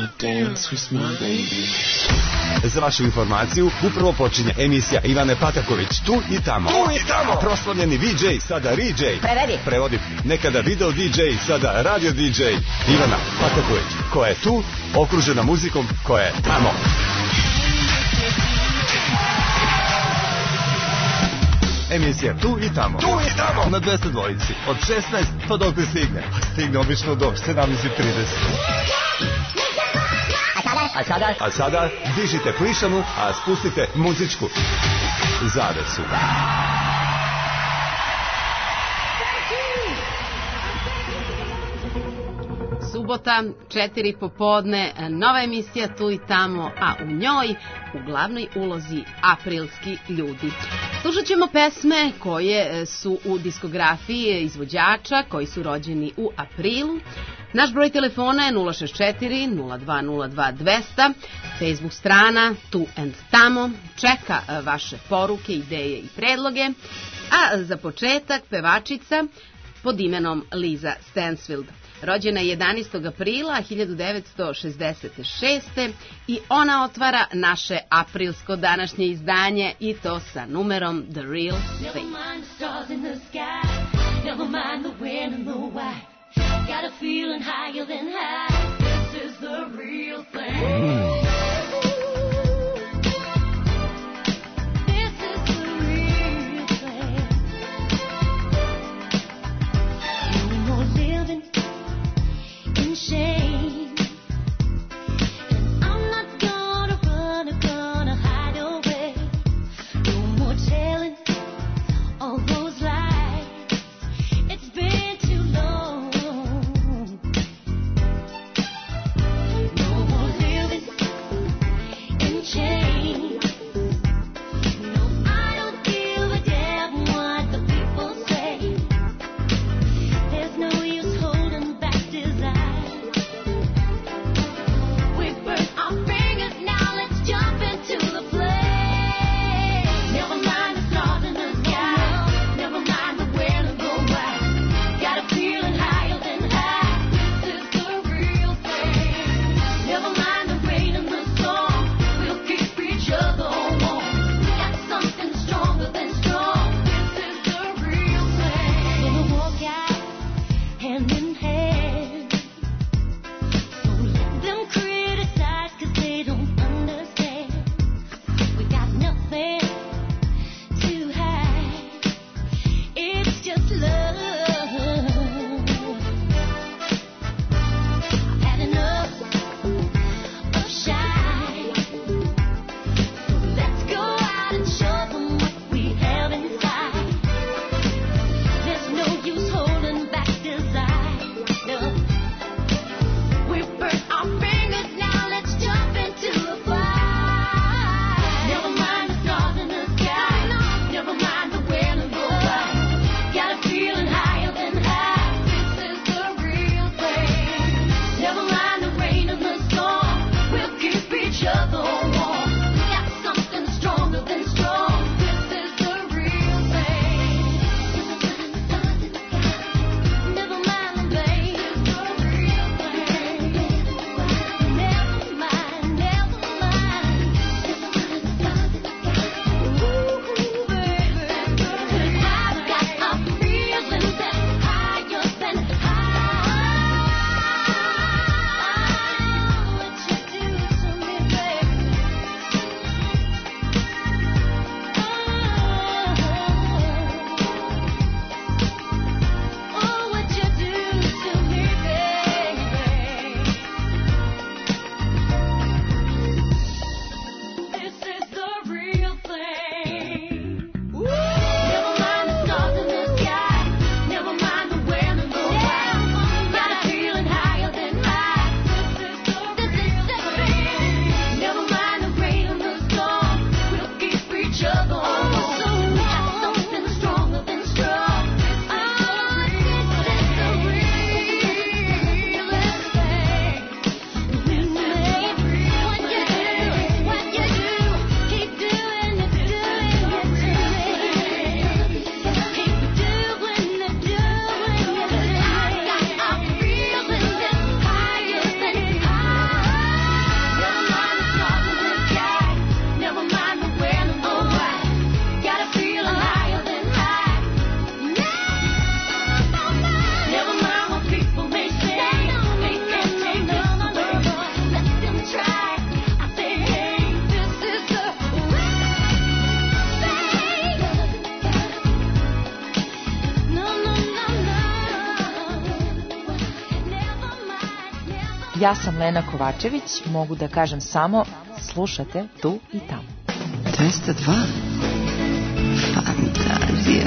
wanna dance with me, baby. Za vašu informaciju, upravo počinje emisija Ivane Pataković, tu i tamo. Proslavljeni VJ, sada RJ. Prevodi. Nekada video DJ, sada radio DJ. Ivana Pataković, koja je tu, okružena muzikom koja je tamo. Emisija Tu i tamo. Na 202 od 16 pa dok ne stigne. Stigne obično do 17:30. A sada dižite plišanu, a spustite muzičku zavesu. Subota, 4 popodne, nova emisija Tu i tamo, a u njoj u glavnoj ulozi aprilski ljudi. Slušat ćemo pesme koje su u diskografiji izvođača koji su rođeni u aprilu. Naš broj telefona je 064 0202 200, Facebook strana Tu and Tamo, čeka vaše poruke, ideje i predloge, a za početak pevačica pod imenom Lisa Stansfield. Rođena je 11. aprila 1966. i ona otvara naše aprilsko današnje izdanje i to sa numerom The Real Thing. Got a feeling higher than high. This is the real thing. This is the real thing. No more living in shame. And I'm not gonna hide away. No more telling all those lies. It's been too long. Ja sam Lena Kovačević, mogu da kažem samo slušate tu i tamo. 202. Fantazija.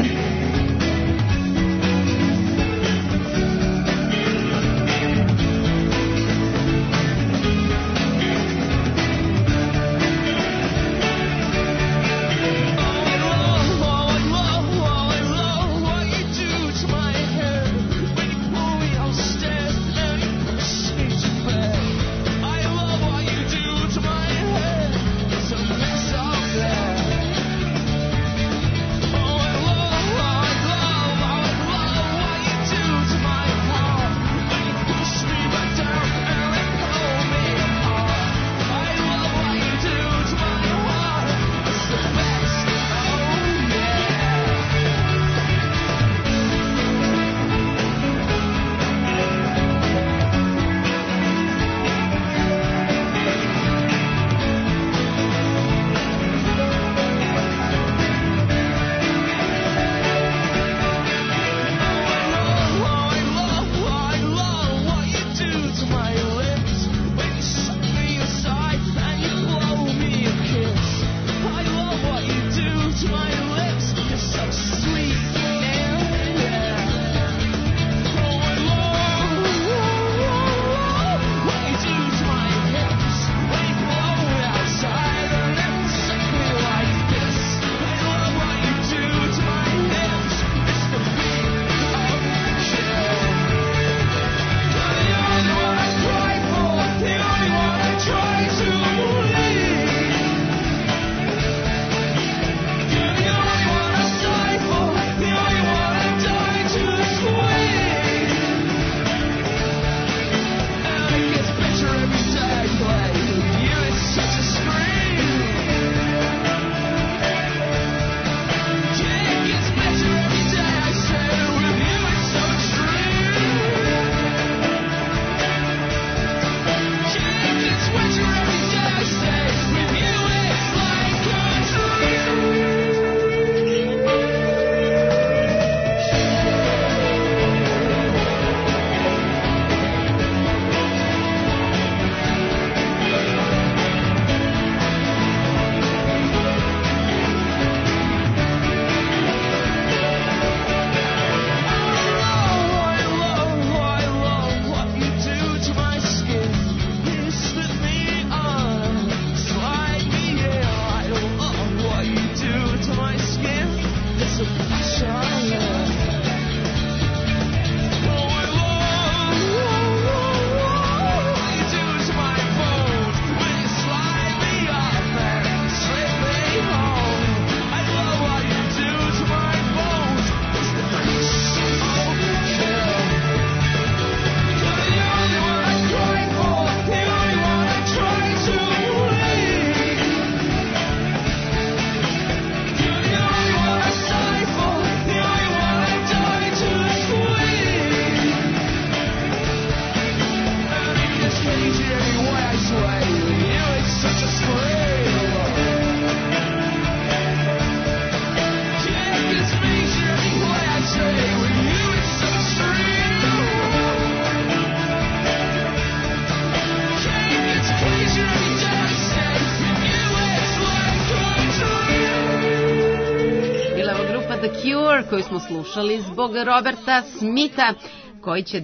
Koju smo slušali zbog Roberta Smitha, koji će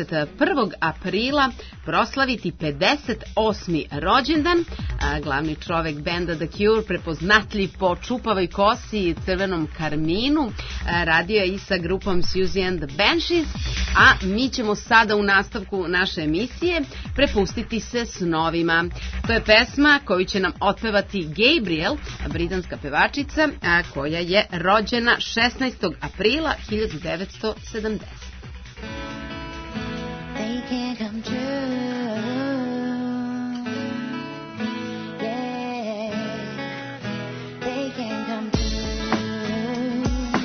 21. aprila proslaviti 58. rođendan. Glavni čovek benda The Cure, prepoznatljiv po čupavoj kosi i crvenom karminu, radio je i sa grupom Susie and the Banshees, a mi ćemo sada u nastavku naše emisije prepustiti se snovima. To je pesma koju će nam otpevati Gabriel, britanska pevačica, koja je rođena 16. aprila 1970. They can't come true. Yeah, they can't come true.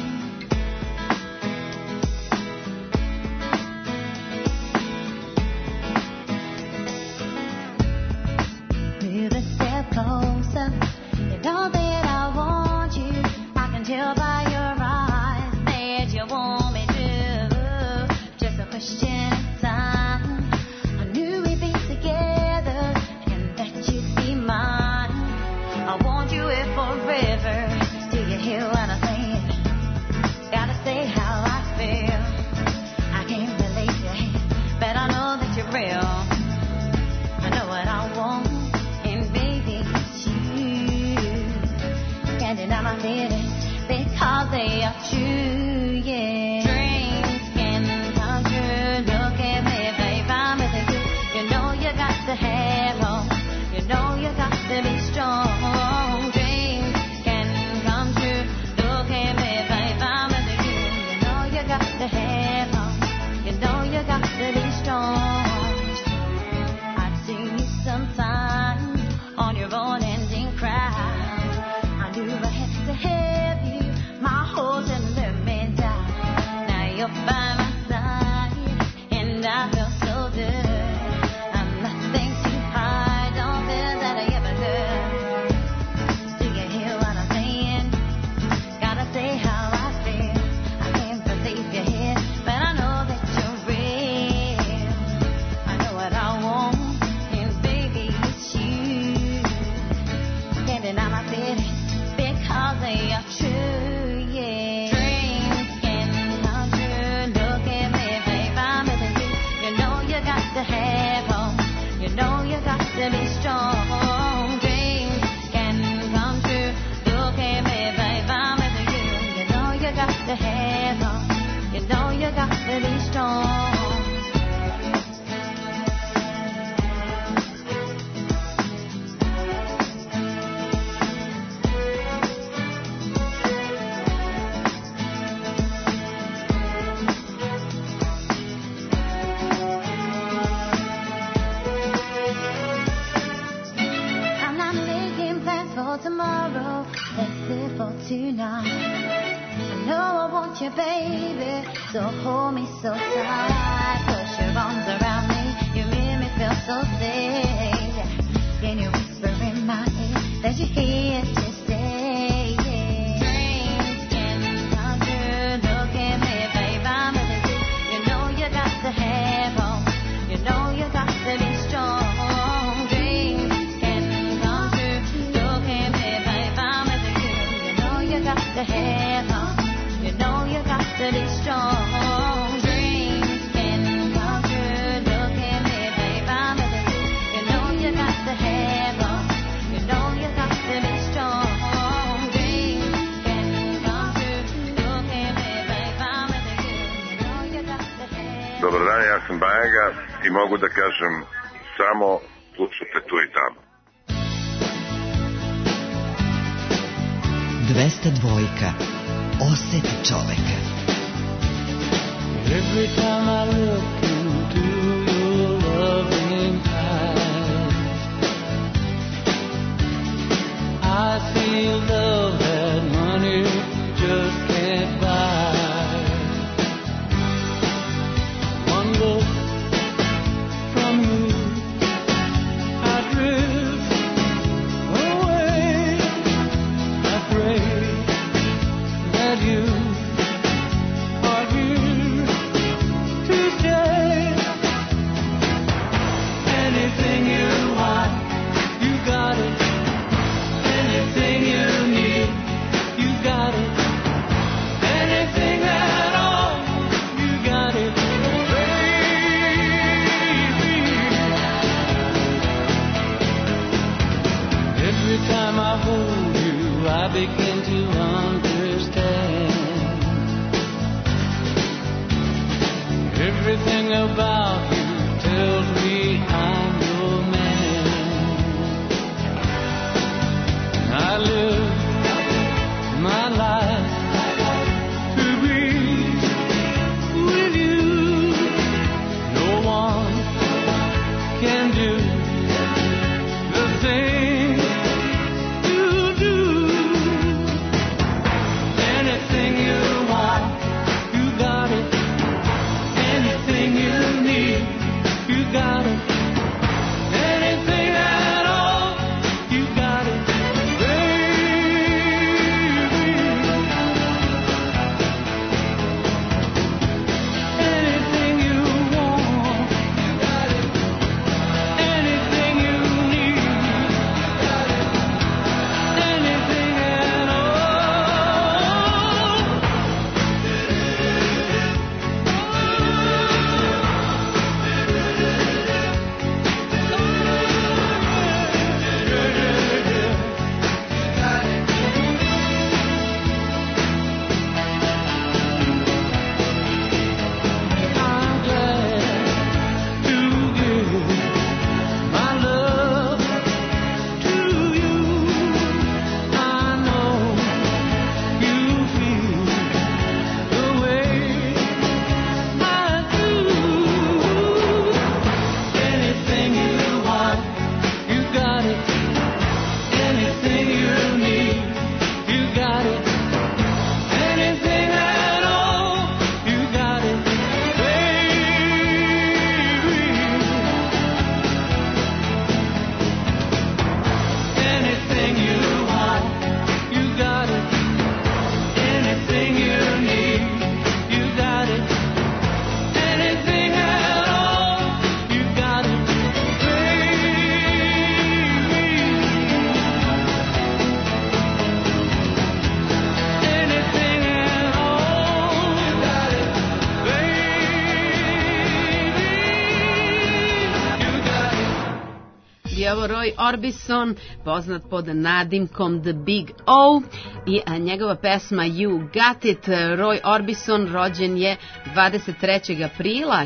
Move a step closer. You know that I want you. I can tell by your eyes that you want me to. Just a question of time. I knew are true, yeah. Dreams can come true. Look at me, babe, I'm with you. You know you got to have hope. You know you got to be strong. Dreams can come true. Look at me, babe, I'm with you. You know you got to have hope. You know you got to be strong. I've seen you sometimes on your own ending cry. I knew I had to have you. My holes and let me down. Now you're by my side, and I feel so good. I'm nothing too hard, don't feel that I ever heard. Do you hear what I'm saying? Gotta say how I feel. I can't believe you're here, but I know that you're real. I know what I want, and baby, it's you. Standing on my feet because they are true, yeah. Dreams can come true. Look at me, babe, I'm with you. You know you got to have hope. You know you got to be strong. Dreams can come true. Look at me, babe, I'm with you. You know you got to have hope. You know you got to be strong. I'm not making plans for tomorrow. Let's live for tonight. I know I want you, baby. So hold me so tight. Put your arms around me. You make me feel so safe. Can you whisper in my ear that you're here to stay? Yeah. Dreams can come true. Look at me, babe, I'm with you. You know you got to have hope. You know you got to be strong. Dreams can come true. Look at me, babe, I'm with you. You know you got to have hope. You know you got to be strong. Dreams can come true. Look at me, babe, I'm with you. You know you got to have hope. You know you got to be strong. Dreams can come true. Look at me, babe, I'm with you. You know you got to have. Dobar dan, ja sam Bajaga i mogu da kažem samo slušajte tu i tamo. 202. Oseti čoveka. Every time I look into your loving eyes, I feel love that money just can't buy. One look from you, I drift away. I pray that you are here to stay. Anything you want, you got it. Anything you need, you got it. Anything at all, you got it, baby. Every time I hold you, I begin to understand. Everything about you tells me I'm your man. I live my life to be with you. No one can do the thing you do. je ovo Roy Orbison, poznat pod nadimkom The Big O, i njegova pesma You Got It. Roy Orbison rođen je 23. aprila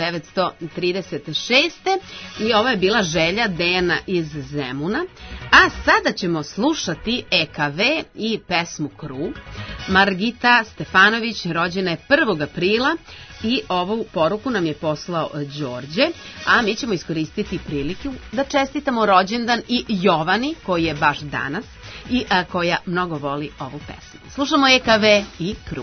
1936. i ovo je bila želja Dejana iz Zemuna. A sada ćemo slušati EKV i pesmu Krug. Margita Stefanović rođena je 1. aprila i ovu poruku nam je poslao Đorđe, a mi ćemo iskoristiti priliku da čestitamo rođendan i Jovani, koji je baš danas i koja mnogo voli ovu pesmu. Slušamo EKV i Krug.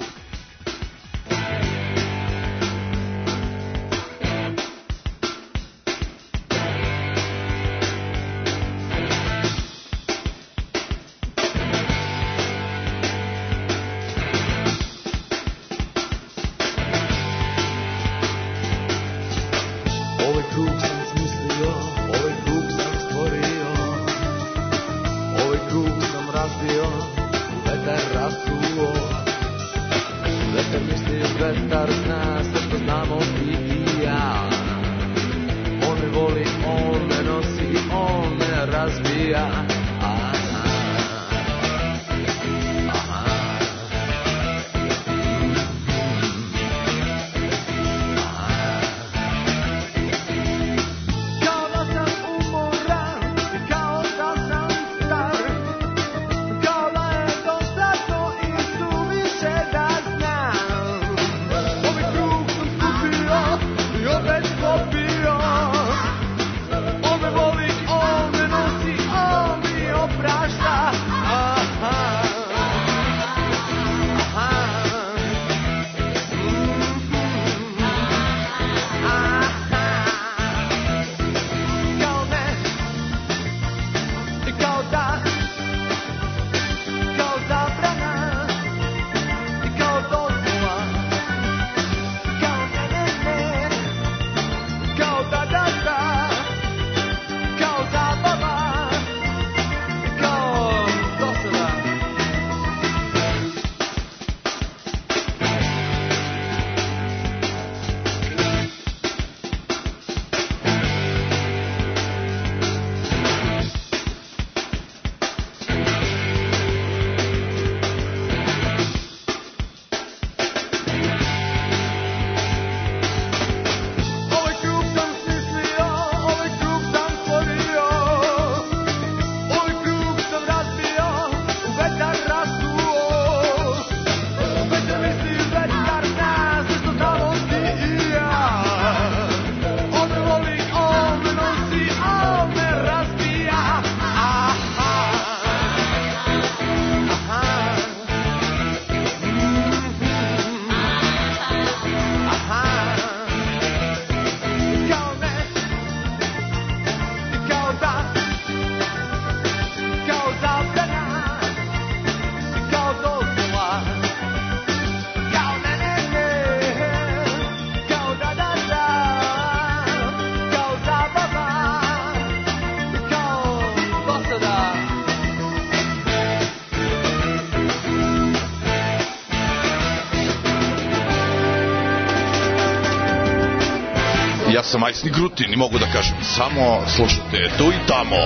Ja sam Majsni Grutin i mogu da kažem samo slušajte tu i tamo.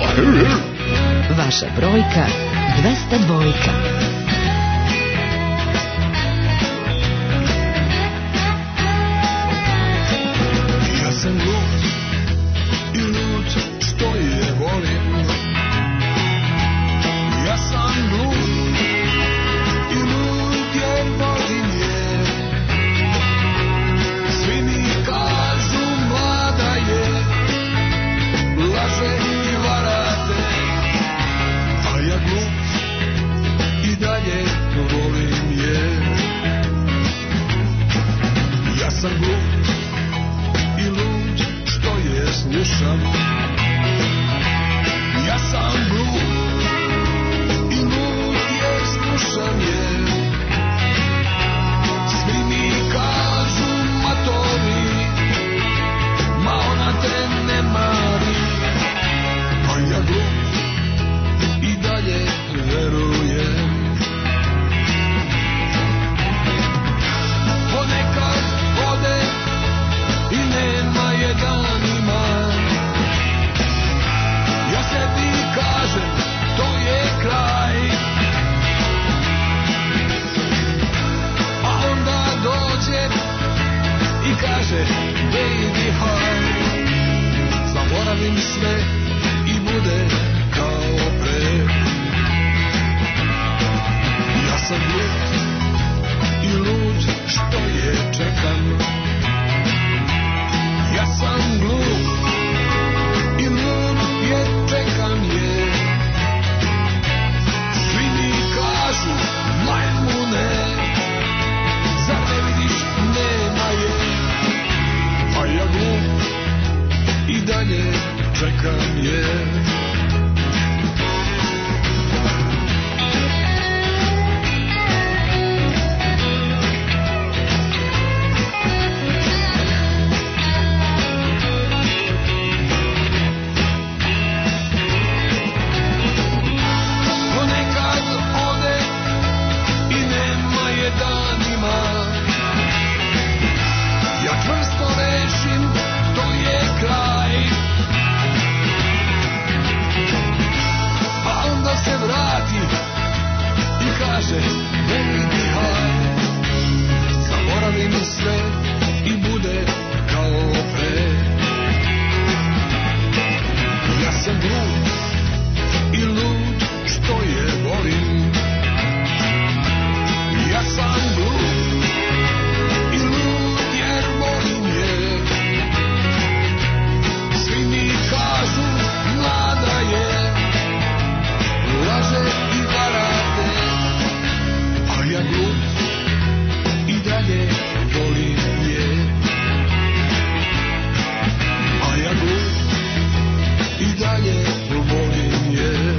Vaša brojka 202. Ja sam lud i lud što je volim. Ja sam lud i lud jer volim je. Svi mi kažu mlada je, laže i varate, a ja glup i dalje volim je. Ja sam glup i lud što glup i lud što je volim. Ja sam glup i lud jer volim je. Svi mi kažu mlada je, laže i varate, a ja glup i dalje volim je. A ja glup i dalje volim je.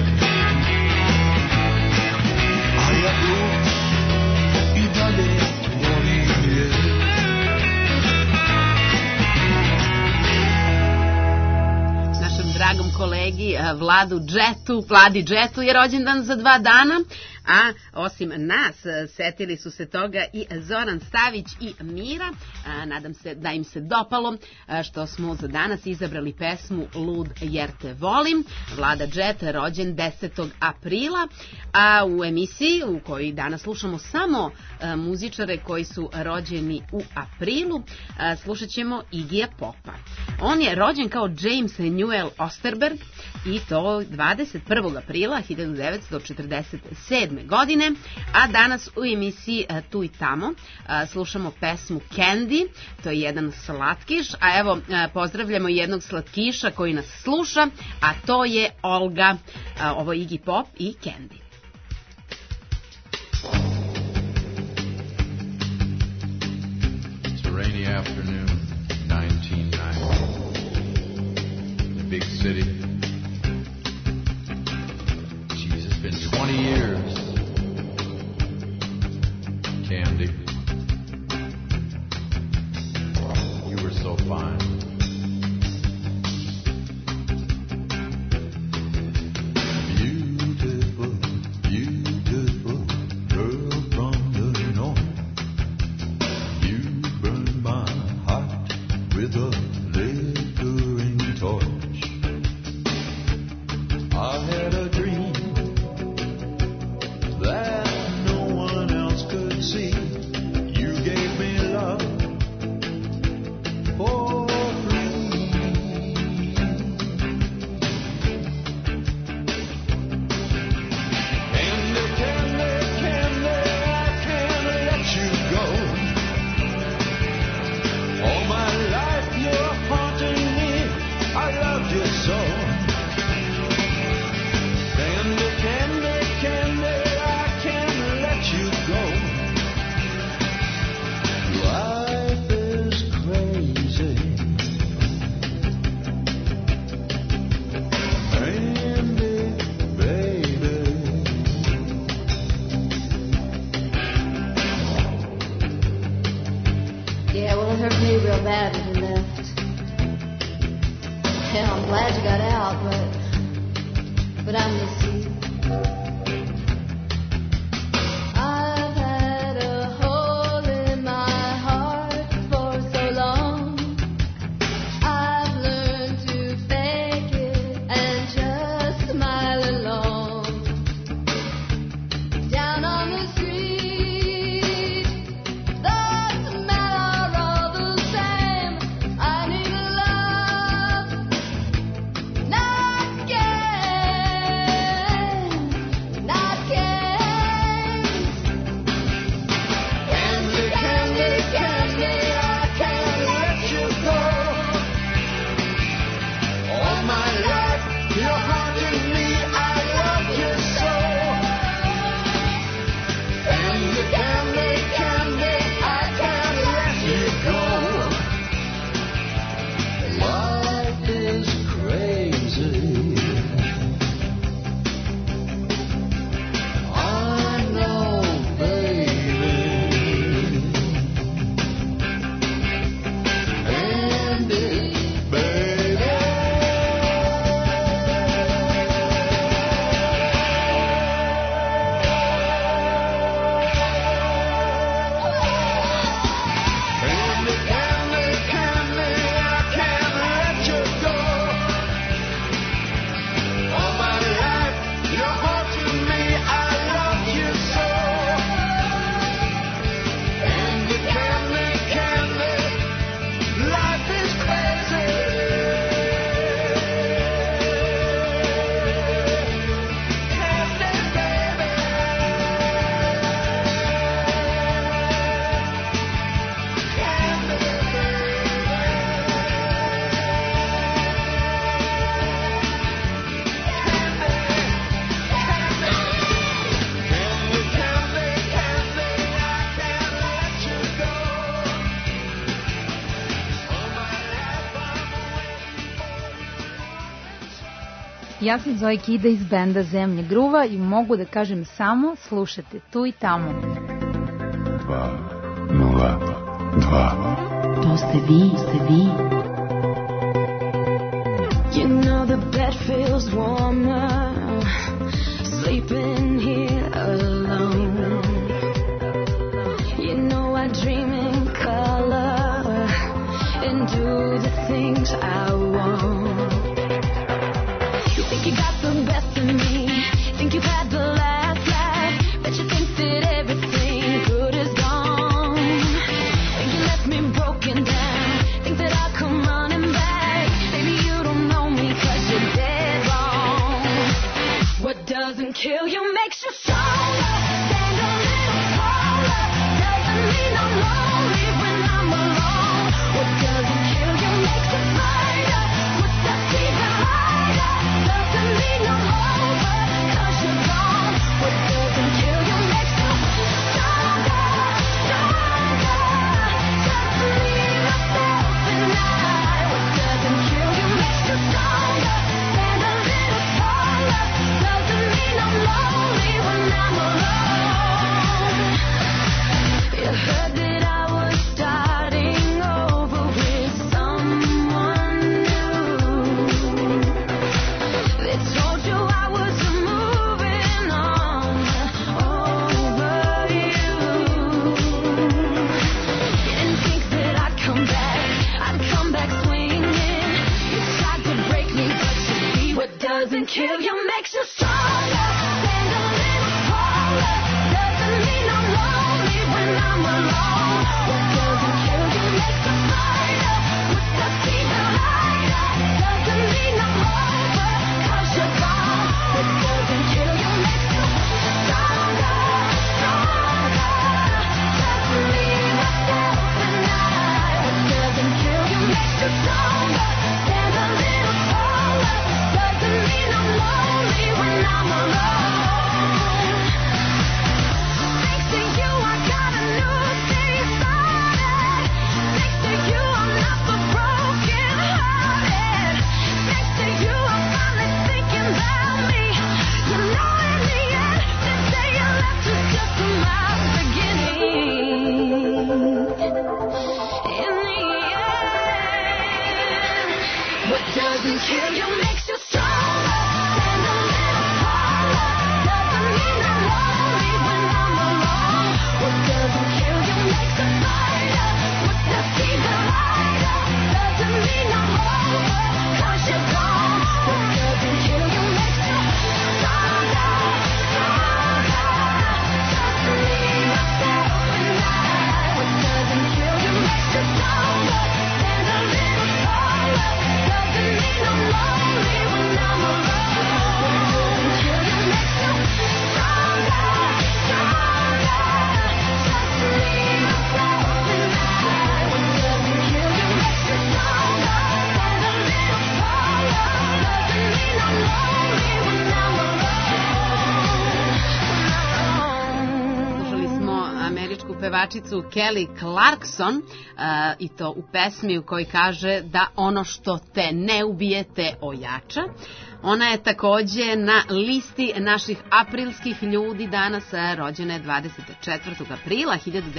A ja glup i dalje volim je. Našem dragom kolegi Vladi Džetu je rođendan za 2 dana, a osim nas setili su se toga i Zoran Stavić i Mira. Nadam se da im se dopalo što smo za danas izabrali pesmu Lud jer te volim. Vlada Džet rođen 10. aprila, a u emisiji u kojoj danas slušamo samo muzičare koji su rođeni u aprilu, slušat ćemo Iggyja Popa. On je rođen kao James Newell Osterberg i to 21. aprila 1947. godine, a danas u emisiji Tu i tamo slušamo pesmu Candy, to je jedan slatkiš, a evo pozdravljamo jednog slatkiša koji nas sluša, a to je Olga. Ovo je Iggy Pop i Candy. It's a rainy afternoon, 1990. The big city. Jeez, it's been 20 years. Candy, you were so fine. Beautiful, beautiful girl from the north. You burned my heart with a flickering torch. I had a dream that see, you gave me love for free. Candy, candy, candy, I can't let you go. All my life you're haunting me, I loved you so. Candy, candy, candy, I can't let you go. Life is crazy. Candy, baby. Yeah, well, it hurt me real bad when you left. Yeah, I'm glad you got out, but I miss you. I've had a hole in my heart for so long. I've learned to fake it and just smile along. Down on the street, the men are all the same. I need a love, not gain. Ja sam Zoe Kida iz benda Zemlje gruva i mogu da kažem samo slušate tu i tamo. 202. To ste vi. You know the bed feels warmer, sleeping here alone. You know I dream in color and do the things I want. You think you got the best of me, think you've had the last laugh, but you think that everything good is gone. Think you left me broken down, think that I'll come running back. Maybe you don't know me 'cause you're dead wrong. What doesn't kill you makes you stronger. Stand a little taller. Doesn't mean I'm lonely when I'm alone. What doesn't kill you makes you fighter. Footsteps even lighter. Doesn't mean I'm over 'cause you're gone. What doesn't kill you makes you stronger. Just leave myself and I. What doesn't kill you makes you stronger. Stand a little taller. Doesn't mean I'm lonely when I'm alone. You heard that I was starting over with someone new. They told you I was moving on over you. You didn't think that I'd come back swinging. You tried to break me, but you see what doesn't kill you makes you stronger. Stand a little taller. Doesn't mean I'm lonely when I'm alone. What doesn't kill you makes you fighter. Footsteps even lighter. Doesn't mean I'm over 'cause you're gone. What doesn't kill you makes you stronger. Just leave myself and I. What doesn't kill you makes you stronger. Stand a little taller. Doesn't mean I'm lonely when I'm alone. Thanks to you, I got a new day started. Thanks to you, I'm not so broken hearted. Thanks to you, I'm finally thinking about me. You know, in the end, this day you left was just my beginning. In the end, what doesn't kill you makes you stronger. Stand a little taller. Doesn't mean I'm lonely when I'm alone. What doesn't kill you makes a fighter. Footsteps even lighter. Doesn't mean I'm over 'cause you're gone. What doesn't kill you makes you stronger. Just leave myself and I. What doesn't kill you makes you stronger. Stand a little taller. Doesn't mean I'm lonely when I'm alone. What doesn't kill you makes you stronger. Just leave myself and I. What doesn't kill you makes you stronger. Stand a little taller. Doesn't mean I'm lonely when I'm alone. Slušali smo američku pevačicu Kelly Clarkson i to u pesmi u kojoj kaže da ono što te ne ubije te ojača. Ona je takođe na listi naših aprilskih ljudi danas, rođena je 24. aprila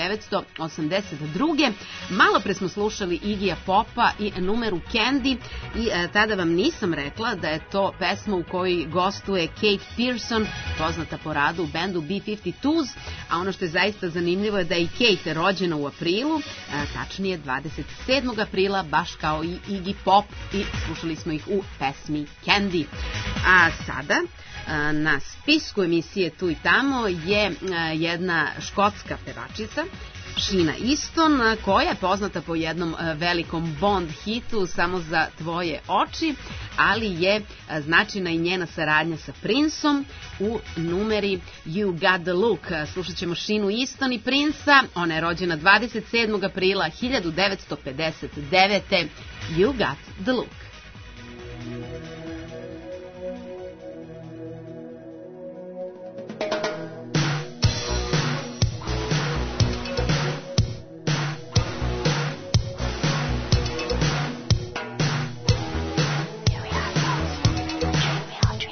1982. Malo pre smo slušali Iggyja Popa i numeru Candy i tada vam nisam rekla da je to pesma u kojoj gostuje Kate Pearson, poznata po radu u bendu B-52s, a ono što je zaista zanimljivo je da je i Kate rođena u aprilu, tačnije 27. aprila, baš kao i Iggy Pop, i slušali smo ih u pesmi Candy. A sada na spisku emisije Tu i tamo je jedna škotska pevačica, Sheena Easton, koja je poznata po jednom velikom Bond hitu Samo za tvoje oči, ali je značajna i njena saradnja sa Princeom u numeri You Got the Look. Slušat ćemo Sheenu Easton i Princa. Ona je rođena 27. aprila 1959. You Got the Look. You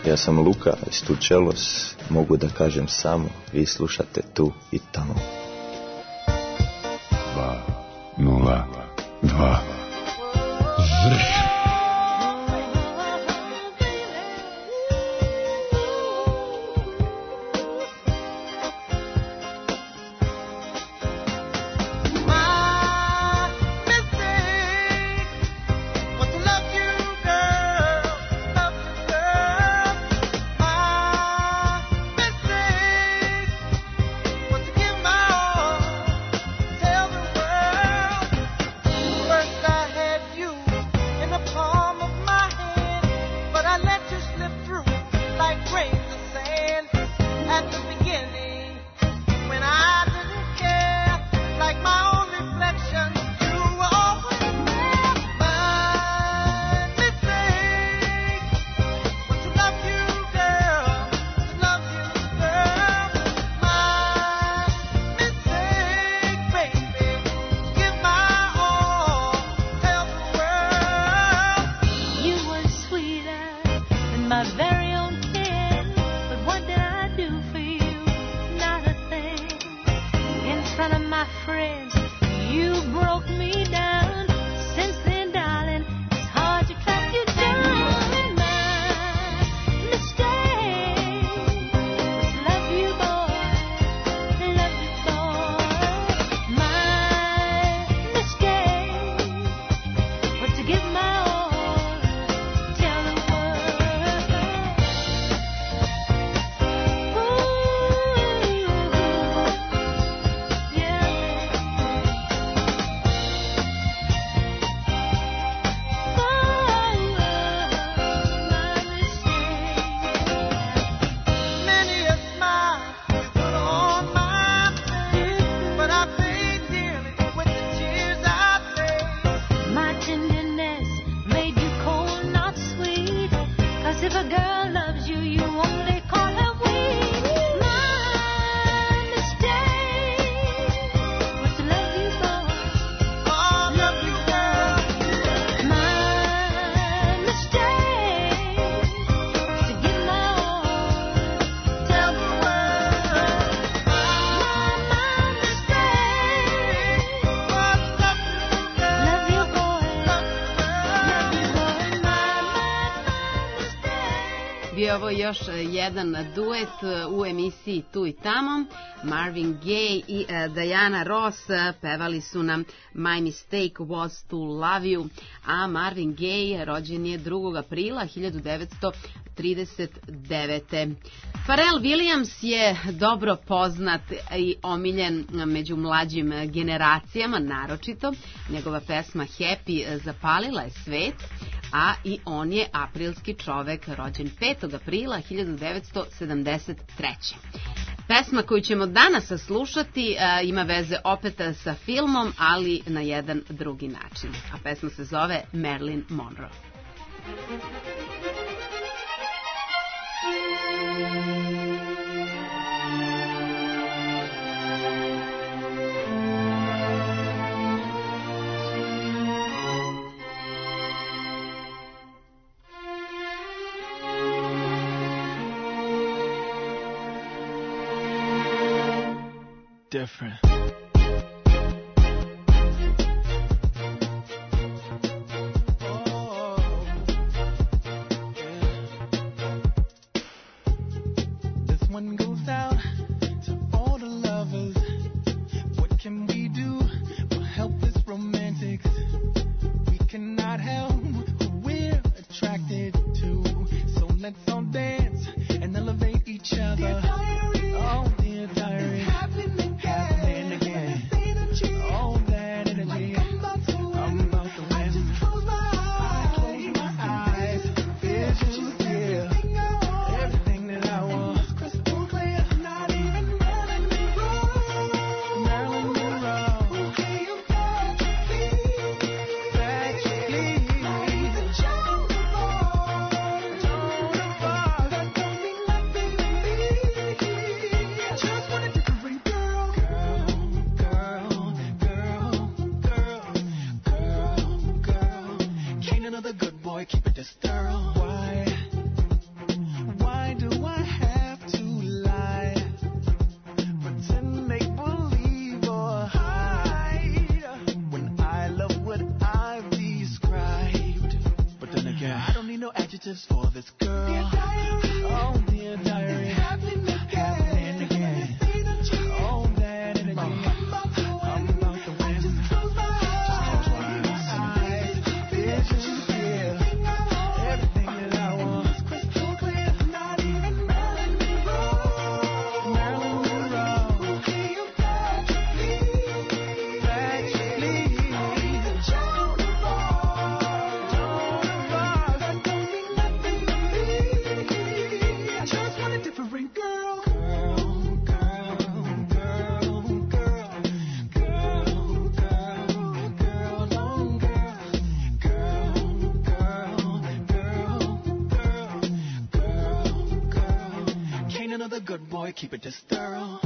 Ja sam Luka iz Tučelos, mogu da kažem samo, vi slušate tu i tamo. 202 Vrh. Ovo još jedan duet u emisiji Tu i tamo. Marvin Gaye i Diana Ross pevali su nam My Mistake Was to Love You, a Marvin Gaye rođen je 2. aprila 1939. Pharrell Williams je dobro poznat i omiljen među mlađim generacijama, naročito. Njegova pesma Happy zapalila je svet, a i on je aprilski čovek, rođen 5. aprila 1973. Pesma koju ćemo danas slušati ima veze opet sa filmom, ali na jedan drugi način. A pesma se zove Marilyn Monroe. Different. This one goes out to all the lovers. What can we do for helpless romantics? We cannot help who we're attracted to. So let's all dance and elevate each other. Dear diary, oh dear diary, it's happening again. All that energy, I'm about to win. I just close my eyes, visions clear. Everything that I want, crystal clear. Not even Marilyn Monroe. Okay, you got to please. That you please. Not even Joan of Arc. That don't mean nothing to me. Just want a different girl. Can't another good boy keep it this thorough? Why do I have to lie? Pretend, make believe, or hide when I love what I've described. But then again, I don't need no adjectives for this girl. Dear diary, oh dear diary, it's happening again. Oh, that energy, I'm about to win. Just close my eyes, visions clear. Everything that I want is crystal clear. Not even Marilyn Monroe. Marilyn Monroe. Okay, you got to please. Joan of Arc. That don't mean nothing to me. I just want a different girl. Can't another good boy keep it this thorough?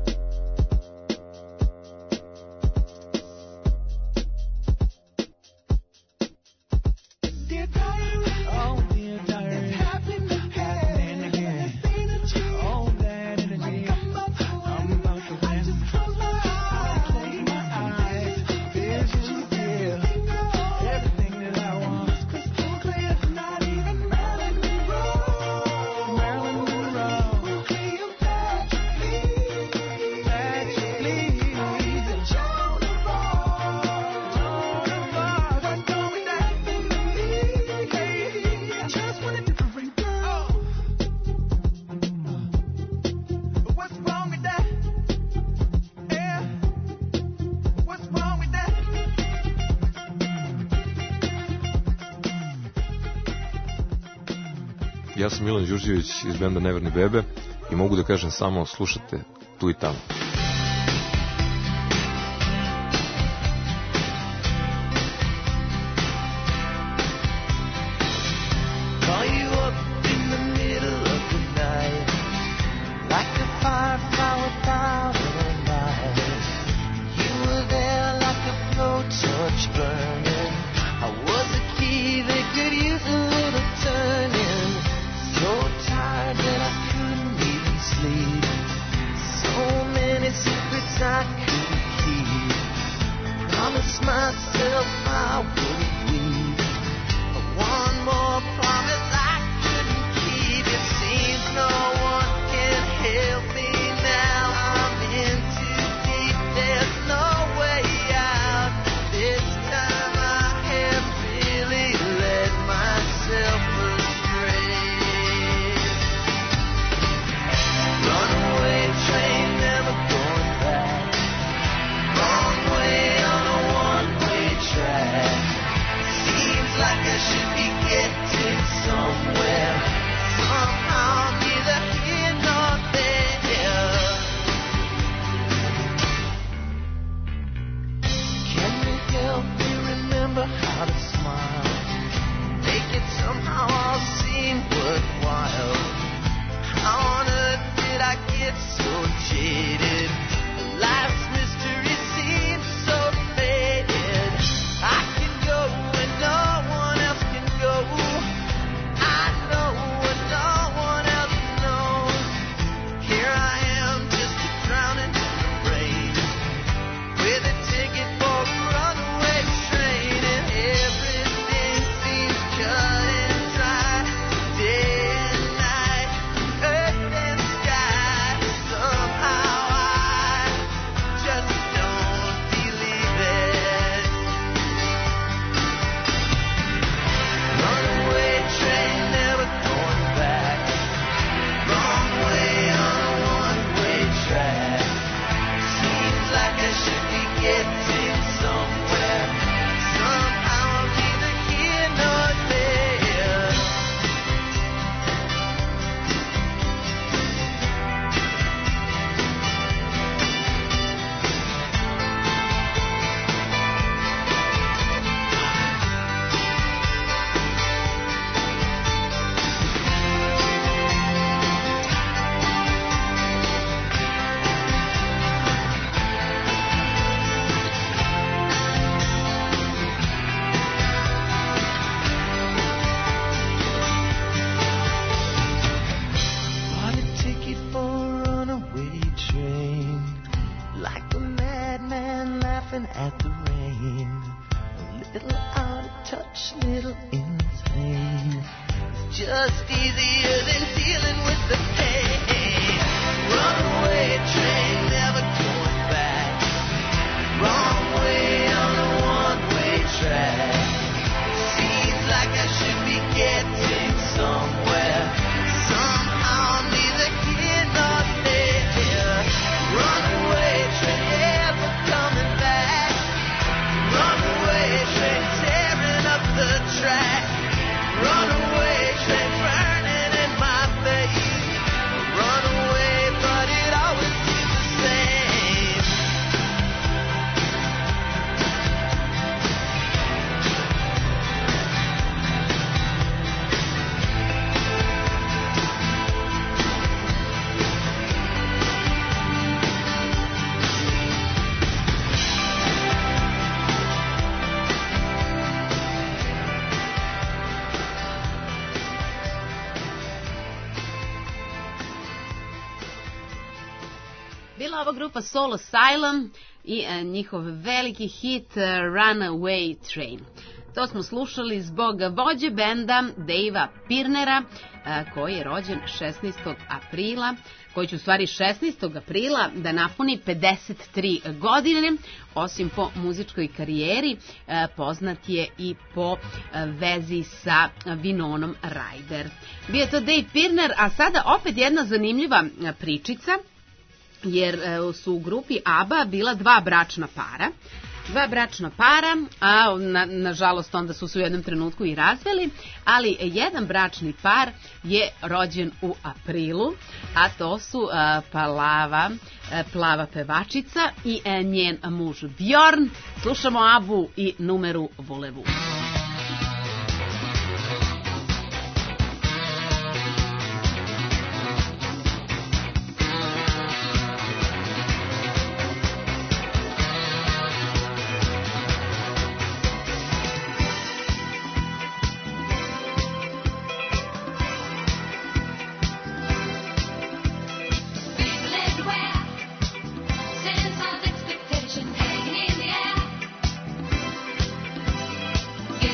Dear diary, oh dear diary, it's happening again. Oh, that energy, I'm about to win. Just close my eyes, visions clear. Everything that I want is crystal clear. Not even Marilyn Monroe. Marilyn Monroe. Okay, you got to please. Joan of Arc. That don't mean nothing to me. I just want a different girl. But what's wrong with that? Yeah. What's wrong with that? Ja sam Milan Đurđević iz benda Neverni bebe i mogu da kažem samo slušate tu i tamo. Call you up in the middle of the night, like a firefly without a light. You were there like a blowtorch burning. I was a key that could use a little turning. So tired that I couldn't even sleep. So many just easier than dealing with the pain. Runaway train, never going back. Wrong way on a one-way track. Seems like I should be getting somewhere. Somehow I'm neither here nor there. Runaway train, never coming back. Runaway train, tearing up the track. Runaway train, burning in my face. Runaway, but it always seems the same. Bila ova grupa Soul Asylum i njihov veliki hit Runaway Train. To smo slušali zbog vođe benda Davea Pirnera, koji je rođen 16. aprila, koji će u stvari 16. aprila da napuni 53 godine. Osim po muzičkoj karijeri, poznat je i po vezi sa Winonom Ryder. Bio je to Dave Pirner, a sada opet jedna zanimljiva pričica, jer su u grupi ABBA bila dva bračna para, a nažalost onda su se u jednom trenutku i razveli, ali jedan bračni par je rođen u aprilu, a to su plava pevačica i njen muž Bjorn. Slušamo ABBU i numeru Volevu. Get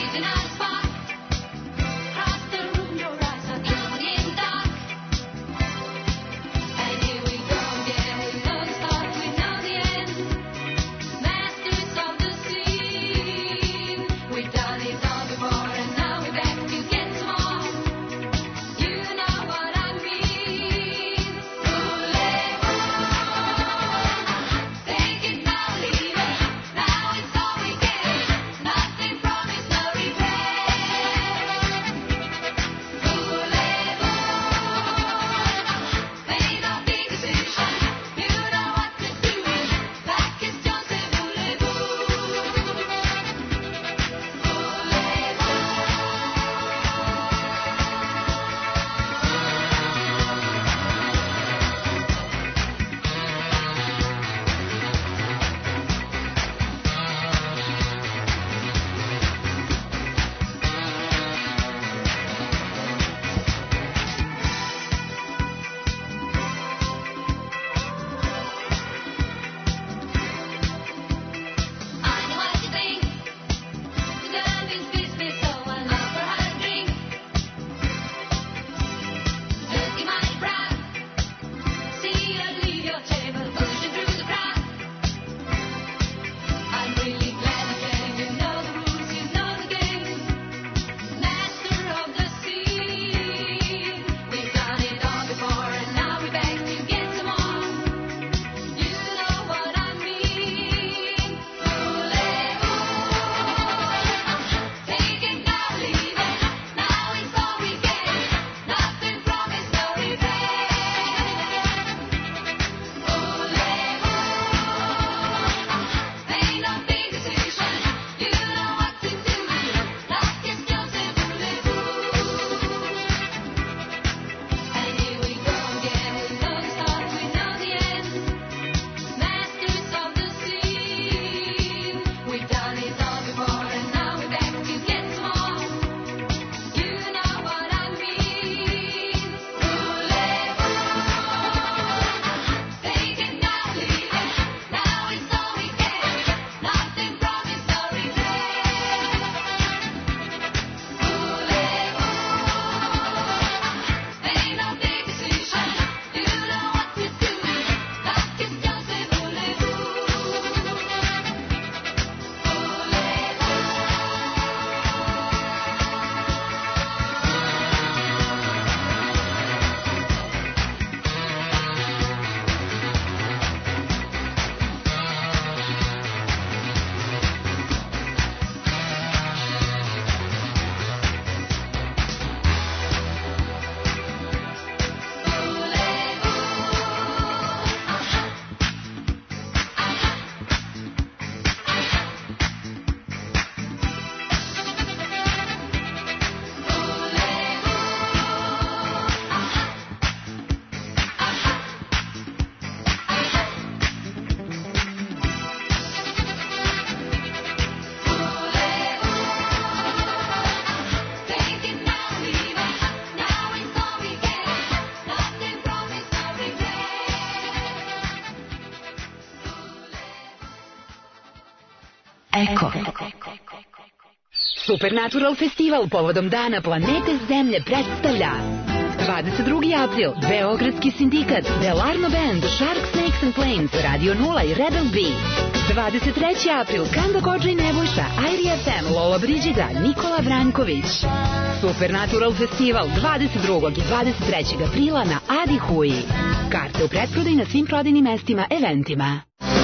Eko. Supernatural festival povodom Dana planete Zemlje predstavlja 22. april, Beogradski sindikat, Delarno Band, Shark Snakes and Planes, Radio 0 i Rebel B. 23. april, Kando Kodža i Nebojša, Airi FM, Lola Brigida, Nikola Vranković. Supernatural festival 22. i 23. aprila na Adi Huji. Karte u pretprodaj na svim prodajnim mestima, eventima.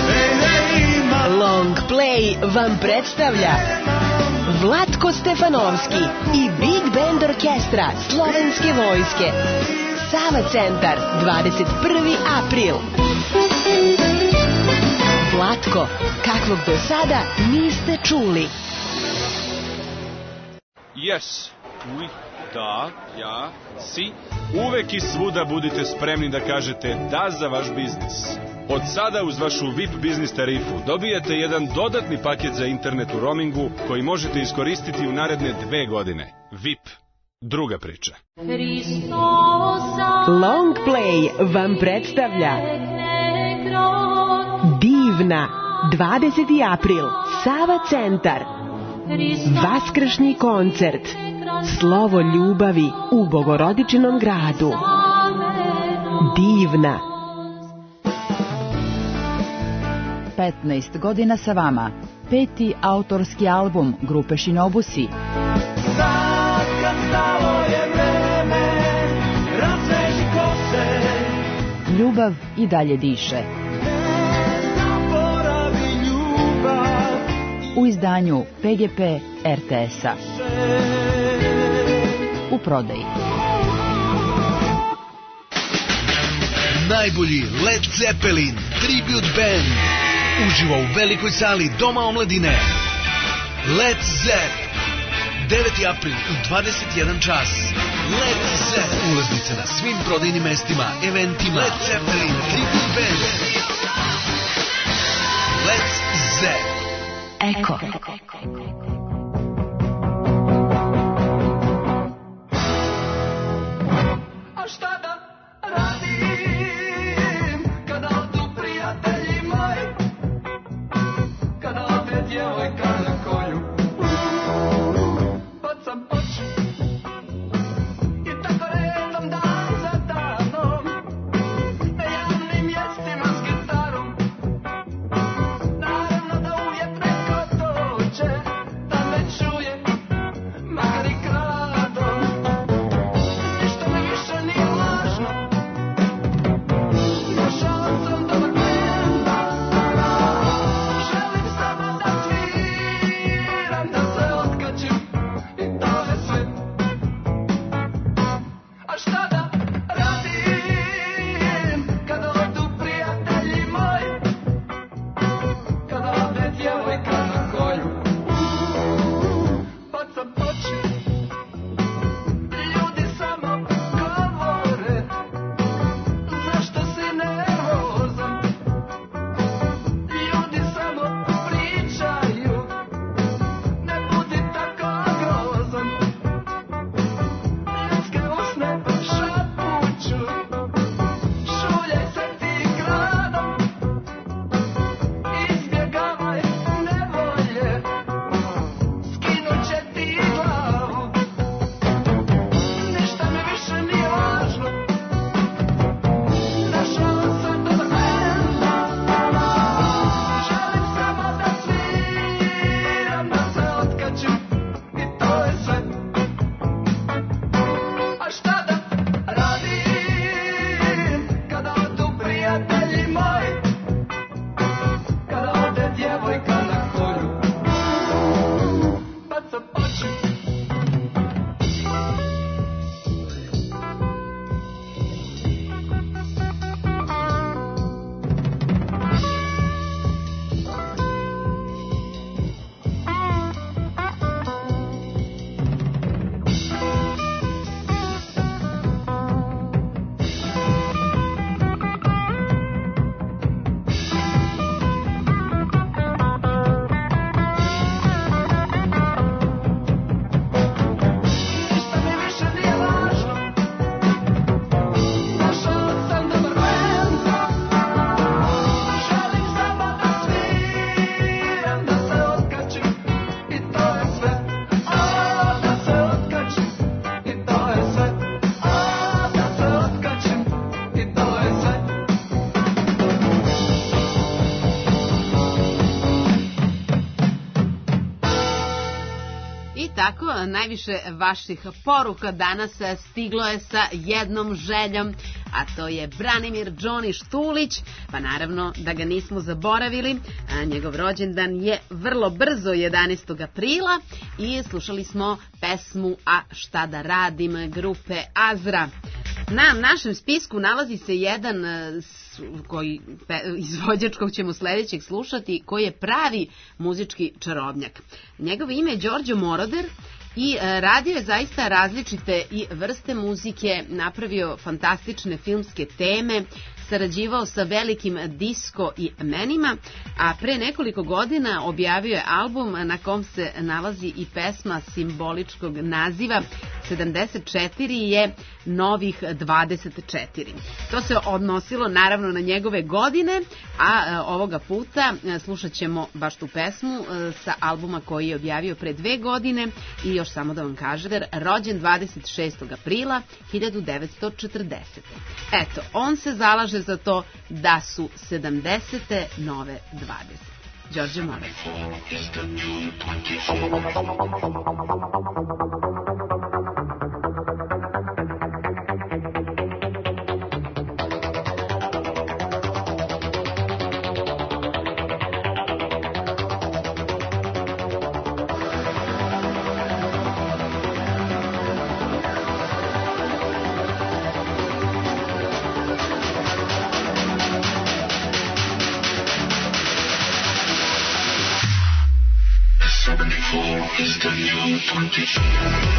Long Play vam predstavlja Vlatko Stefanovski i Big Band Orkestra Slovenske vojske. Sava centar, 21. april. Vlatko, kakvog do sada niste čuli. Yes, oui, da, ja, si. Uvek i svuda budite spremni da kažete da za vaš biznis. Od sada uz vašu VIP biznis tarifu dobijete jedan dodatni paket za internet u roamingu koji možete iskoristiti u naredne 2 godine. VIP. Druga priča. Long Play vam predstavlja Divna, 20. april, Sava centar. Vaskršnji koncert. Slovo ljubavi u Bogorodičinom gradu. Divna. 15 godina sa vama. 5. autorski album grupe Shinobusi. Sad kad stalo je vreme, razveži kose. Ljubav i dalje diše. Zaboravi ljubav. U izdanju PGP RTS-a. U prodaji. Najbolji Led Zeppelin Tribute Band uživa u velikoj sali Doma omladine. Led Zepp 9. april u 21 čas. Led Zepp ulaznice na svim prodajnim mestima, eventima. Led Zeppelin Tribute Band. Led Zepp. Eko. A šta da radim kada odu prijatelji moji, kada ode djevojka na koju bacam oči i tako redom dan za danom na javnim mjestima s gitarom. Naravno da uvijek neko dođe tako, najviše vaših poruka danas stiglo je sa jednom željom, a to je Branimir Džoni Štulić, pa naravno da ga nismo zaboravili. Njegov rođendan je vrlo brzo, 11. aprila, i slušali smo pesmu A šta da radim grupe Azra. Na našem spisku nalazi se jedan izvođač kog ćemo sledećeg slušati, koji je pravi muzički čarobnjak. Njegovo ime je Đorđe Moroder i radio je zaista različite i vrste muzike, napravio fantastične filmske teme, sarađivao sa velikim disko imenima, a pre nekoliko godina objavio je album na kom se nalazi i pesma simboličkog naziva 74 je novih 24. To se odnosilo naravno na njegove godine, a ovoga puta slušat ćemo baš tu pesmu sa albuma koji je objavio pre 2 godine i još samo da vam kažem, rođen 26. aprila 1940. Eto, on se zalaže za to da su 70. nove 20. Đorđe Moroder. Is the new 24.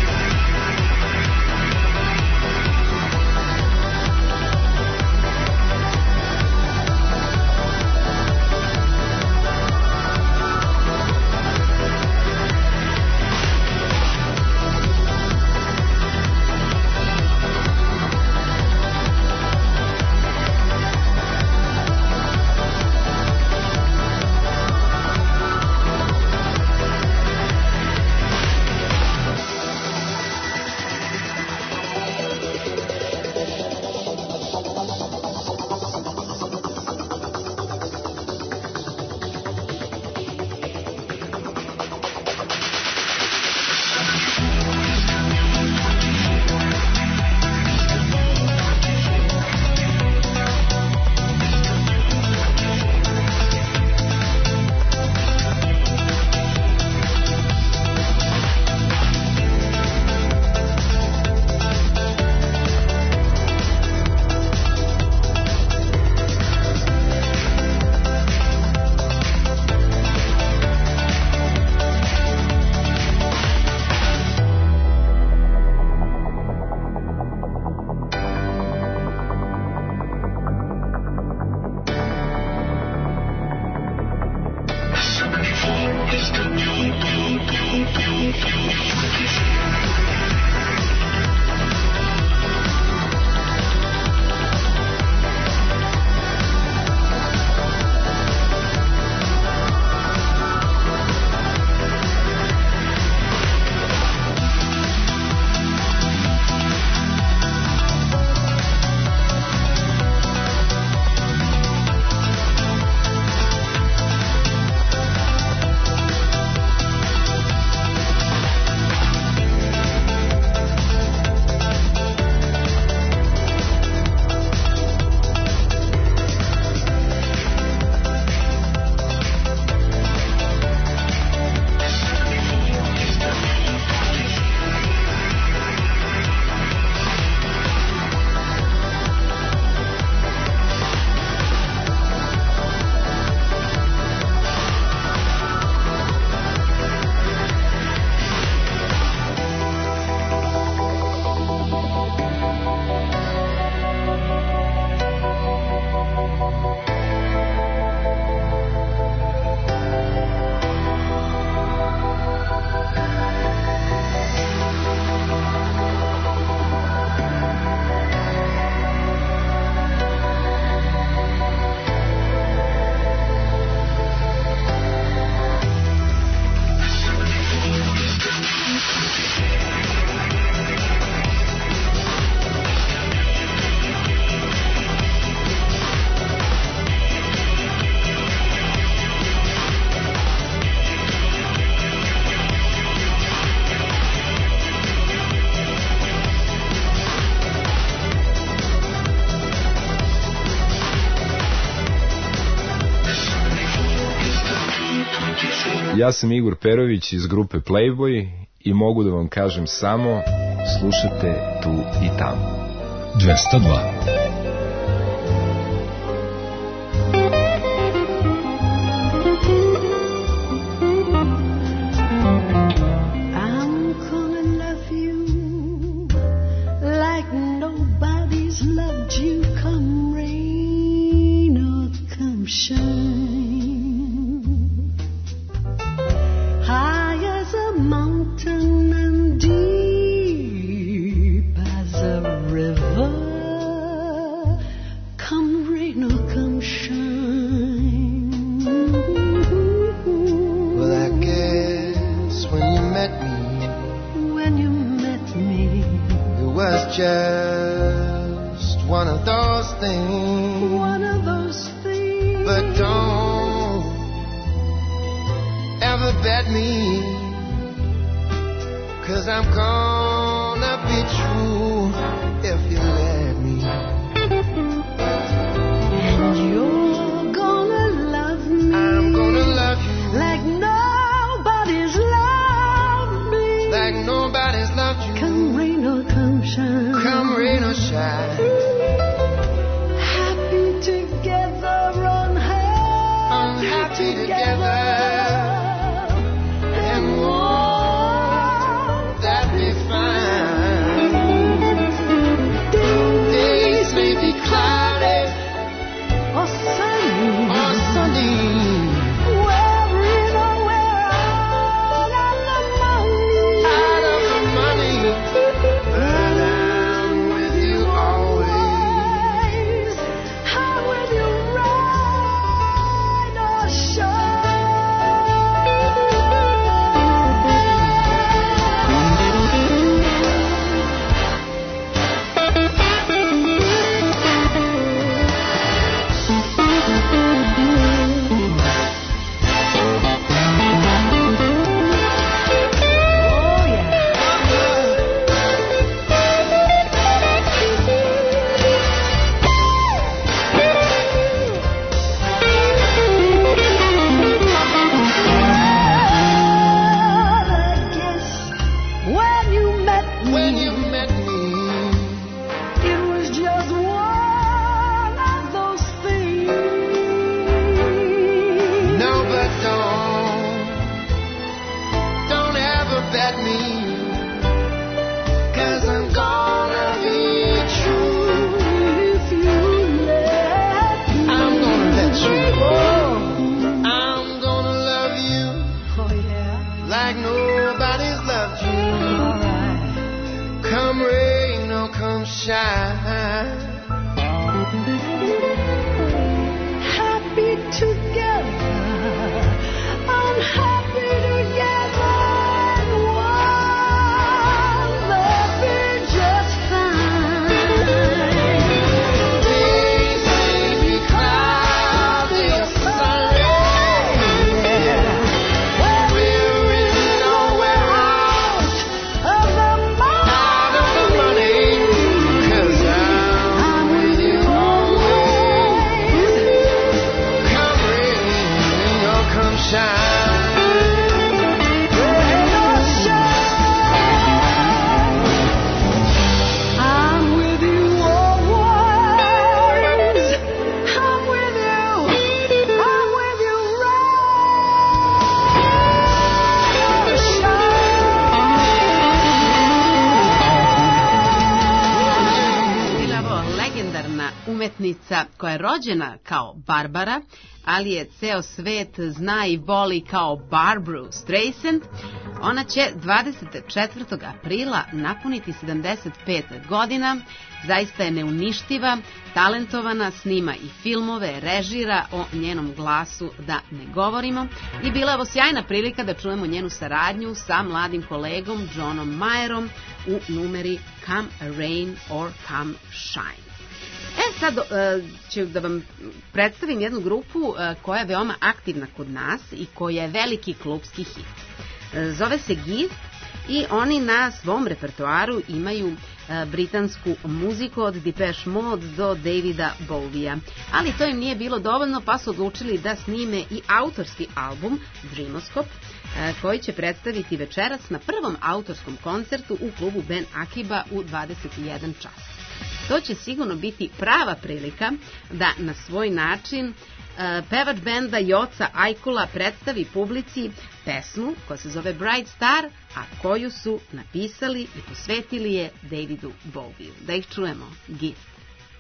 Ja sam Igor Perović iz grupe Playboy i mogu da vam kažem samo slušate tu i tamo. 202. Just one of those things. One of those things. But don't ever bet me, 'cause I'm gonna be true if you let me. And you're gonna love me. I'm gonna love you like nobody's loved me. Like nobody's loved you. Come rain or come shine. Come rain or shine. Happy together, unhappy together. And won't that be fine? Days may be cloudy or sunny. koja je rođena kao Barbara, ali je ceo svet zna i voli kao Barbru Streisand. Ona će 24. aprila napuniti 75 godina, zaista je neuništiva, talentovana, snima i filmove, režira, o njenom glasu da ne govorimo. I bila je ovo sjajna prilika da čujemo njenu saradnju sa mladim kolegom Johnom Mayerom u numeri Come Rain or Come Shine. Sad ću da vam predstavim jednu grupu koja je veoma aktivna kod nas i koja je veliki klubski hit. Zove se Gift, i oni na svom repertoaru imaju britansku muziku od Depeche Mode do Davida Bowiea. Ali to im nije bilo dovoljno, pa su odlučili da snime i autorski album Dreamoscope, koji će predstaviti večeras na prvom autorskom koncertu u klubu Ben Akiba u 21 čas. To će sigurno biti prava prilika da na svoj način pevač benda Joca Ajkula predstavi publici pesmu koja se zove Bright Star, a koju su napisali i posvetili je Davidu Bowieu. Da ih čujemo. Gift.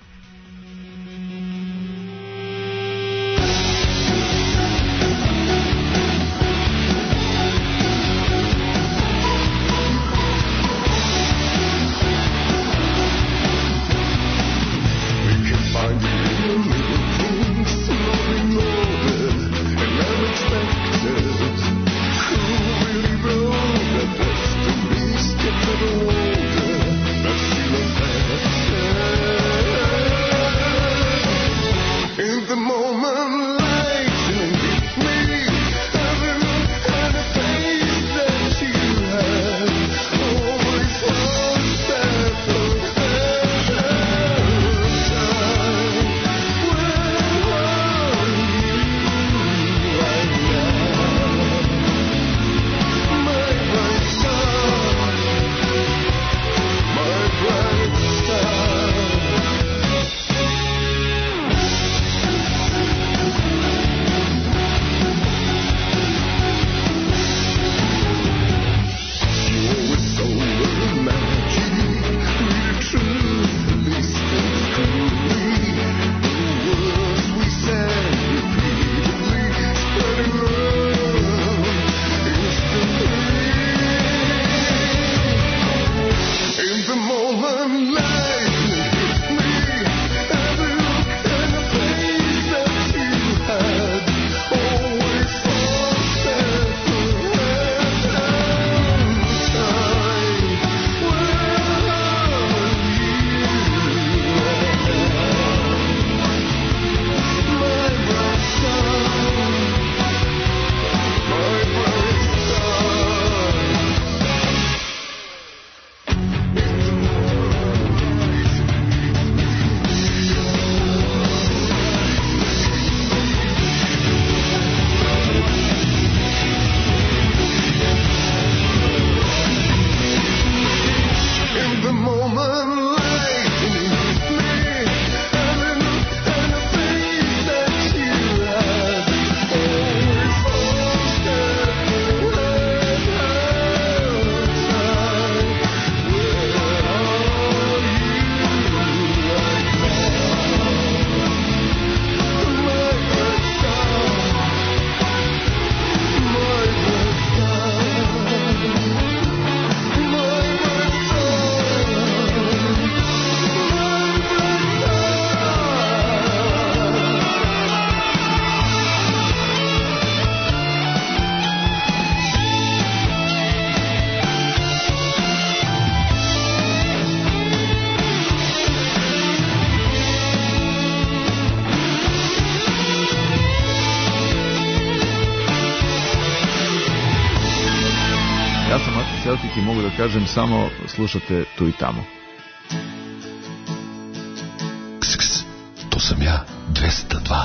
Celtic i mogu da kažem samo slušate tu i tamo. To sam ja, 202.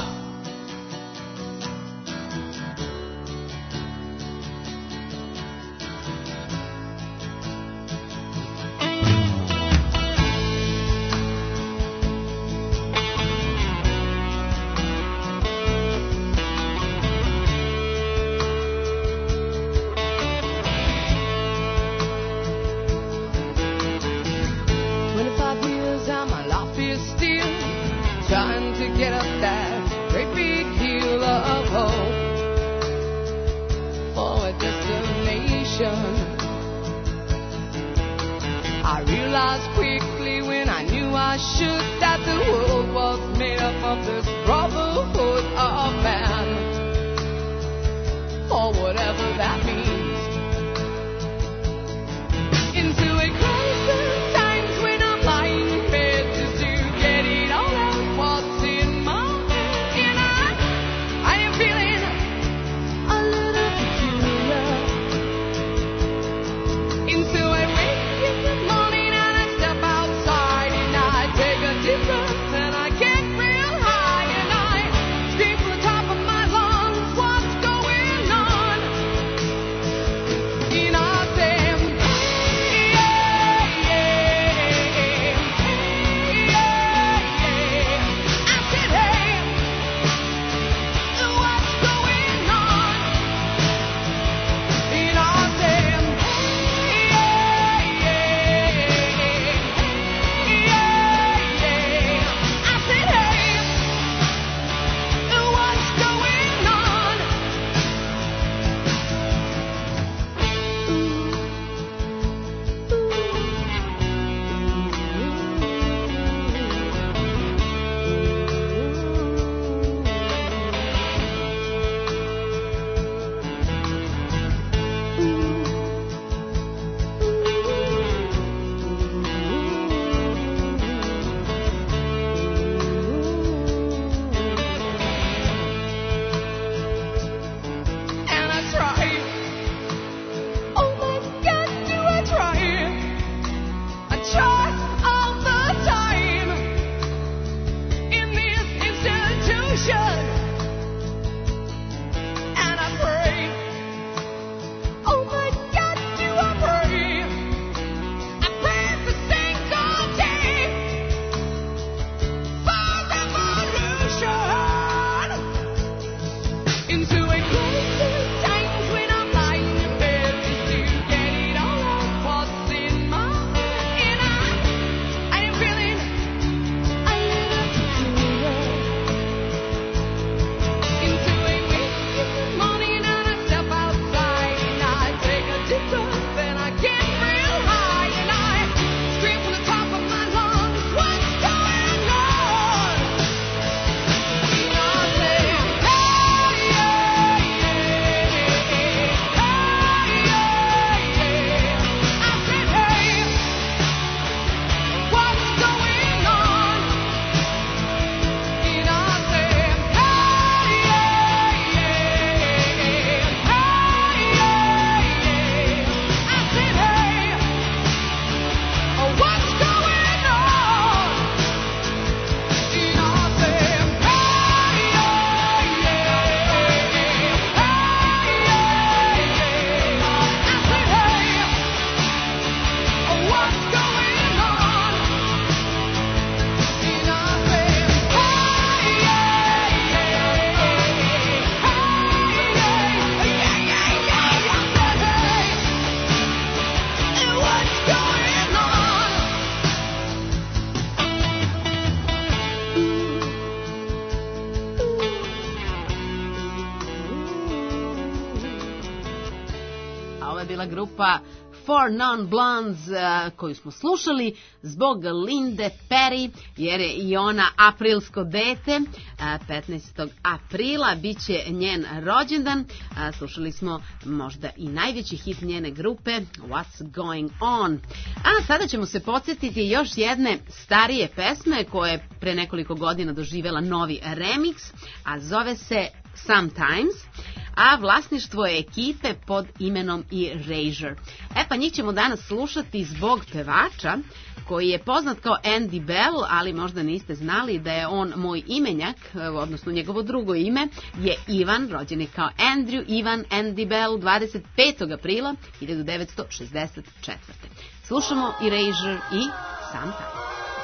bila grupa Four Non Blondes, koju smo slušali zbog Linde Perry, jer je i ona aprilsko dete. 15. aprila bit će njen rođendan. Slušali smo možda i najveći hit njene grupe What's Going On. A sada ćemo se podsjetiti još jedne starije pesme koja je pre nekoliko godina doživjela novi remix, a zove se Sometimes, a vlasništvo je ekipe pod imenom Erasure. Pa njih ćemo danas slušati zbog pevača koji je poznat kao Andy Bell, ali možda niste znali da je on moj imenjak, odnosno njegovo drugo ime je Ivan, rođen je kao Andrew Ivan Andy Bell 25. aprila 1964. Slušamo Erasure i Sometimes.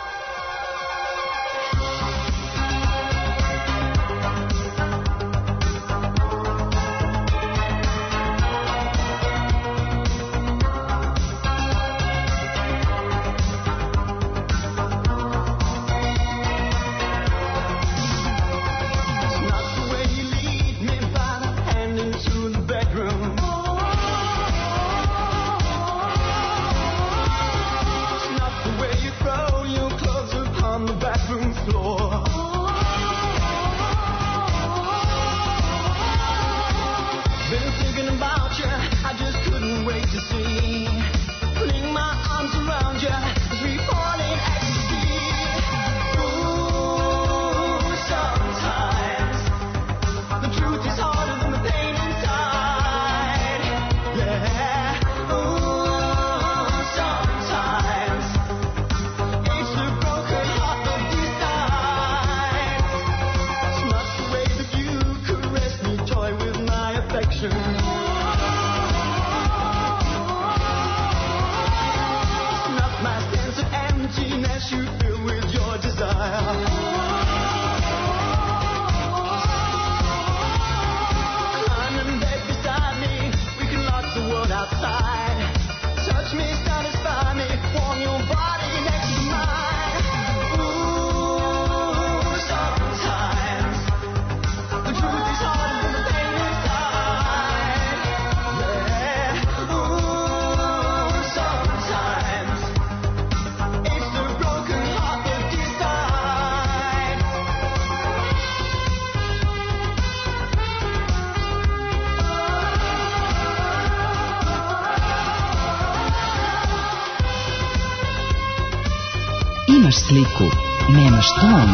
Imaš sliku, nemaš ton,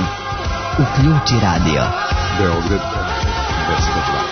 uključi radio. Beograd 202.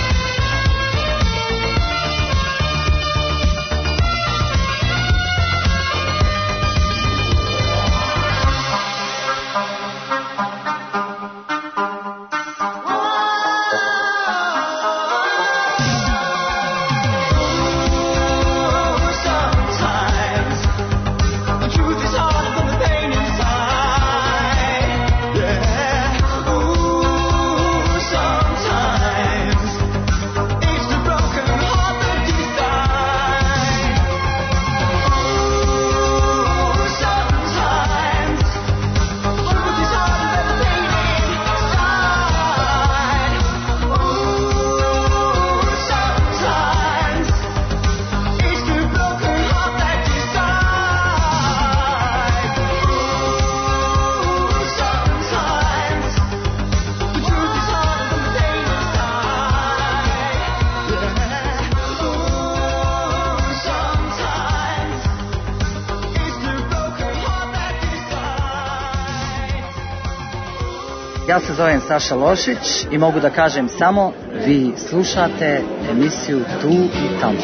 Ja se zovem Saša Lošić i mogu da kažem samo vi slušate emisiju Tu i Tamo.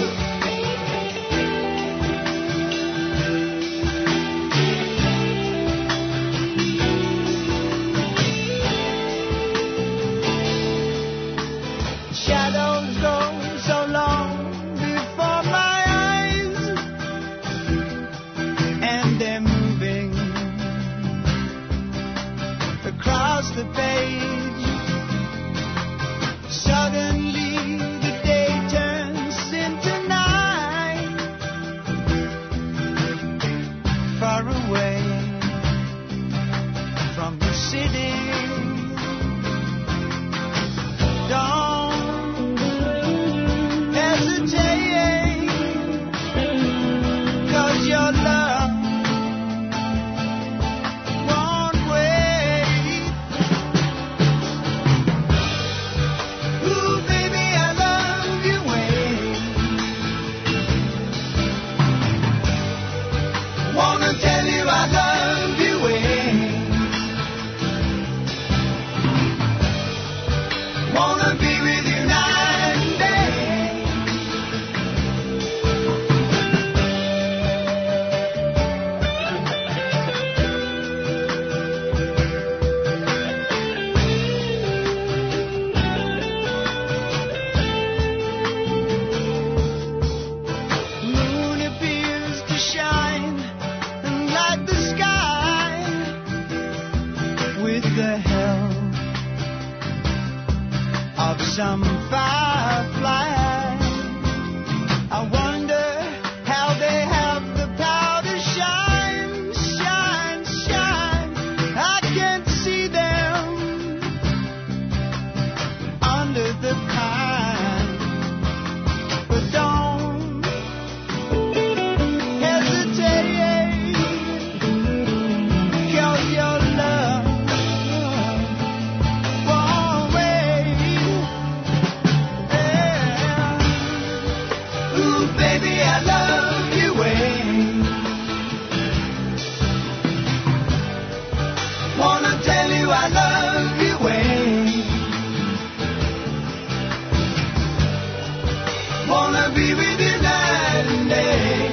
Suddenly the day turns into night. some firefly. I wonder how they have the power to shine, shine, shine. I can't see them under the pine, but don't hesitate, 'cause your love won't wait. Yeah. Ooh, baby, I love you way. Wanna tell you I love you way. Wanna be with you night and day.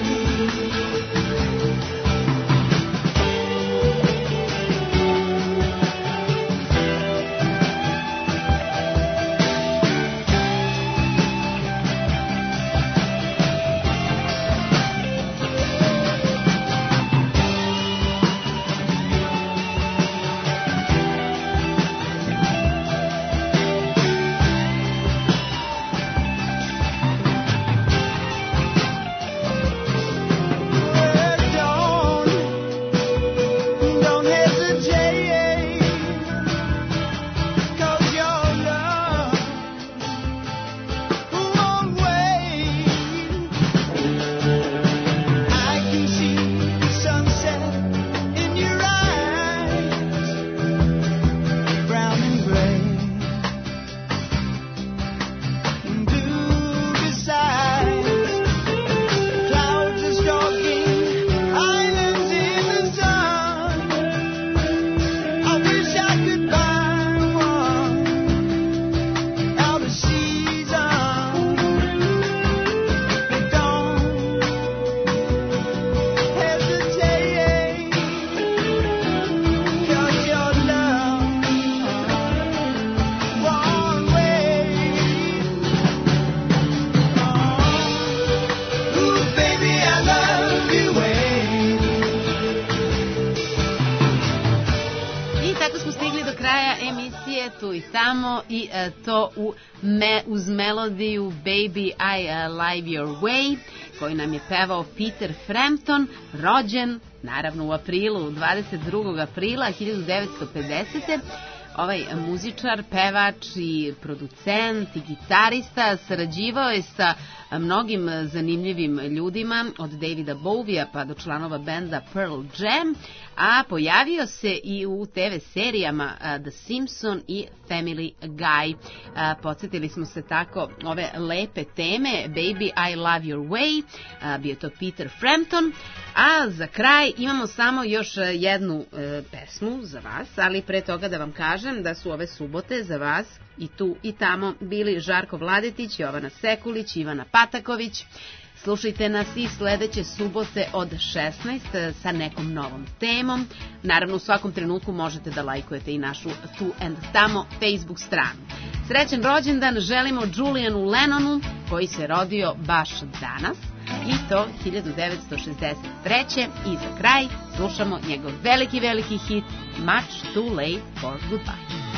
Don't hesitate, 'cause your love won't wait. I can see the sunset in your eyes, brown and gray, blue besides. Clouds are stalking islands in the sun. I wish I could find one out of season, but don't hesitate, 'cause your love won't wait. Ooh, baby, I love you way. I tako smo stigli do kraja emisije Tu i tamo i to uz melodiju Baby I Live Your Way koju nam je pevao Peter Frampton, rođen naravno u aprilu, 22. aprila 1950. Ovaj muzičar, pevač i producent i gitarista sarađivao je sa mnogim zanimljivim ljudima, od Davida Bowija pa do članova benda Pearl Jam, a pojavio se i u TV serijama The Simpson i Family Guy. Podsjetili smo se tako ove lepe teme, Baby I Love Your Way, bio to Peter Frampton, a za kraj imamo samo još jednu pesmu za vas, ali pre toga da vam kažem da su ove subote za vas i tu i tamo bili Žarko Vladetić, Jovana Sekulić, Ivana Pataković. Slušajte nas i sledeće subote od 16 sa nekom novom temom. Naravno, u svakom trenutku možete da lajkujete i našu Tu and Tamo Facebook stranu. Srećan rođendan želimo Julianu Lennonu, koji se rodio baš danas, i to 1963. I za kraj slušamo njegov veliki hit Much Too Late for Goodbye.